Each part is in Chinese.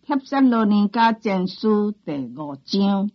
帖撒罗尼迦前书第5章。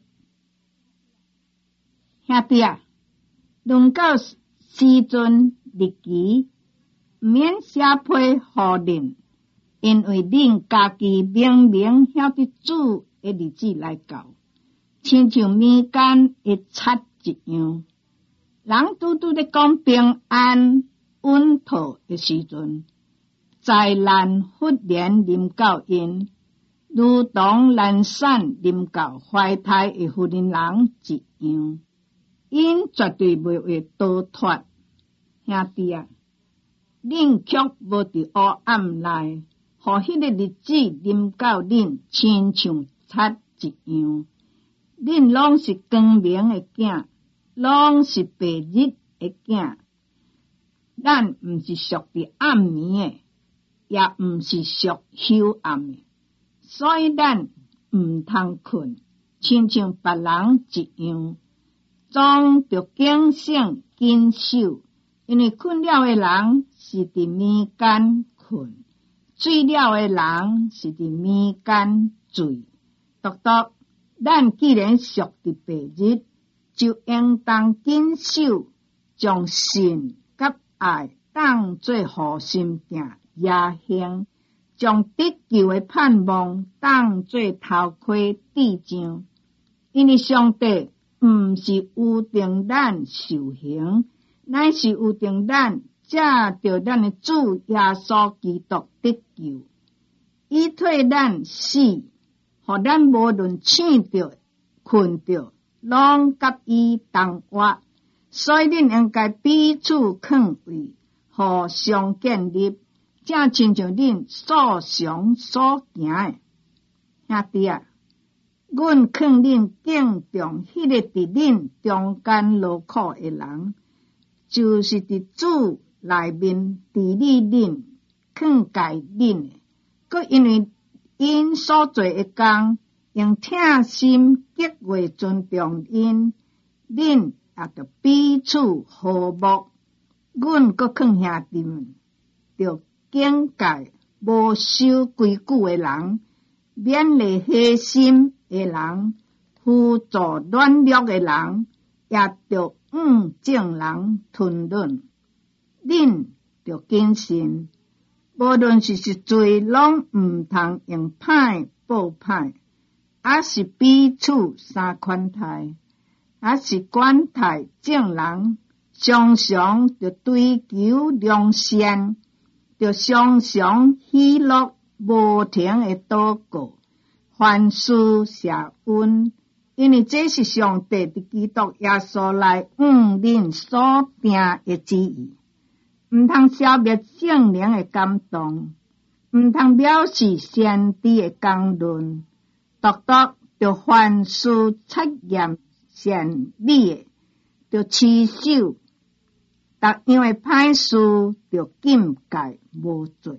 兄弟啊，论到时阵日期，毋免写批予恁，因为恁家己明明晓得主的日子来到，亲像民间的贼一样。人拄拄咧讲平安稳妥的时阵，灾难忽然临到因，如同懒散临到怀胎的妇人人一样，因绝对袂会逃脱。兄弟啊，恁却无伫黑暗内，互迄个日子临到恁，亲像贼一样。恁拢是光明的囝，拢是白日的囝。咱毋是属伫暗暝的，也毋是属幽暗的，所以咱毋通困，亲像别人一样，总着警醒谨守。因为困了的人是伫暝间困，醉了的人是伫暝间醉。独咱既然属伫白日，就应当谨守，将信甲爱当作护心镜野行，将得救的盼望当作头盔戴上。因为上帝毋是有定咱受刑，乃是有定咱借着咱的主耶稣基督得救，以替咱死，互咱无论醒着困着，拢甲伊同活。所以恁应该彼此劝慰，互相建立，正亲像恁所想所行的。兄弟啊，阮劝恁敬重迄个伫恁中间劳苦的人，就是伫主内面治理恁、劝戒恁的，佮因为因所做的工，用疼心极为尊重因，恁也着彼此和睦。阮佮劝兄弟们，着警戒无守规矩的人，勉励黑心的人，辅助软弱的人，也着正人吞论。恁着谨慎，无论是罪，拢毋通用歹报歹，也是彼此相款待，也是管待正人，常常着追求良善，着常常喜乐，无停的祷告，凡事谢恩，因为这是上帝伫基督耶稣内恁所定的旨意。毋通消灭圣灵的感动，毋通藐视先知的讲论，独着凡事测验善美的，着持守，逐样的歹事着禁戒无做。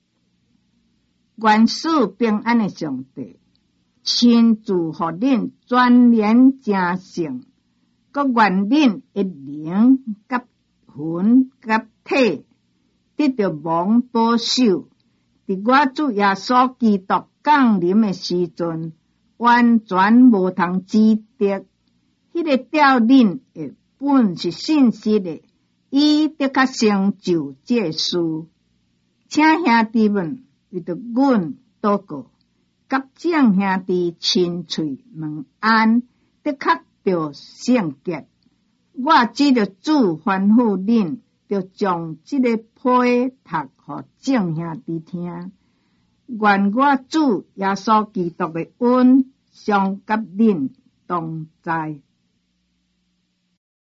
愿赐平安的上帝亲自予恁全然正性，佮愿恁的灵甲魂甲体得到蒙保守，伫我主耶稣基督降临的时阵，完全无通指责。迄个调恁的本是信实的，伊得较成就这事。请兄弟们为着阮祷告，甲众兄弟亲嘴问安，得较着圣洁。我只着主吩咐恁，着将这个批读予众兄弟听。愿我主耶稣基督的恩常甲恁同在。